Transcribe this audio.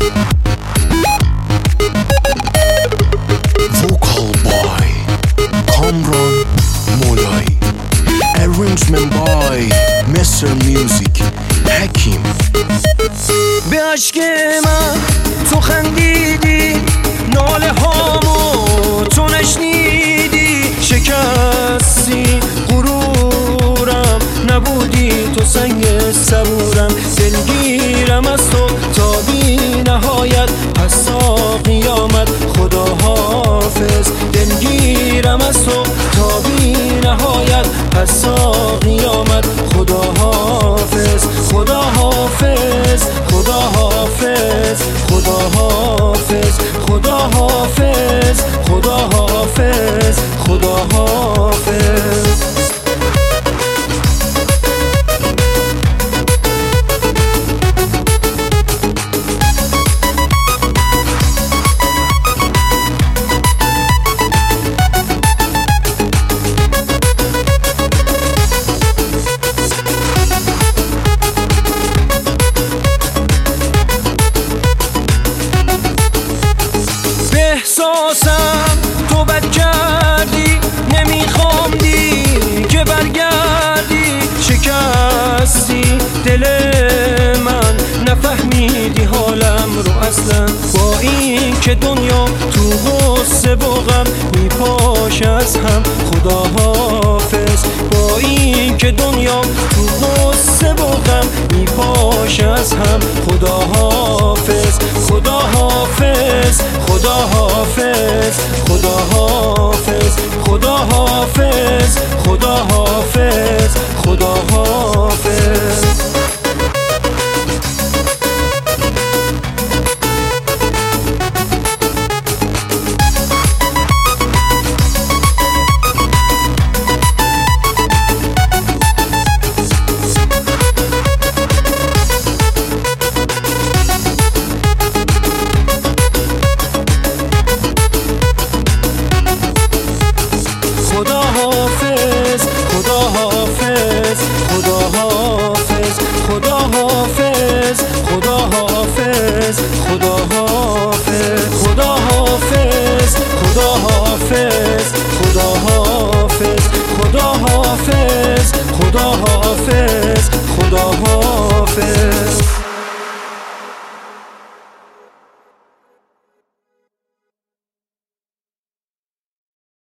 Vocal by Kamran Molai. Arrangement by Mr. Music حکیم. به عشق من تو خندیدی، ناله هامو تو نشنیدی، شکستی غرورم، نبودی تو سنگ صبورم. دلگیرم از تو تا بی نهایت، پس تا قیامت خدا حافظ. دلگیرم از تو تا بی نهایت، پس تا قیامت خدا حافظ. خدا حافظ، خدا حافظ، خدا حافظ، خدا حافظ، خدا حافظ، خدا حافظ. احساسم تو بد کردی، نمیخوام دیگه برگردی. شکستی دل من، نفهمیدی حالم رو اصلا. با این که دنیا تو غصه و غم میپاشه از هم، خدا حافظ. با این که دنیا تو غصه و غم میپاشه از هم، خدا حافظ. خدا حافظ، خدا حافظ، خدا حافظ، خدا حافظ.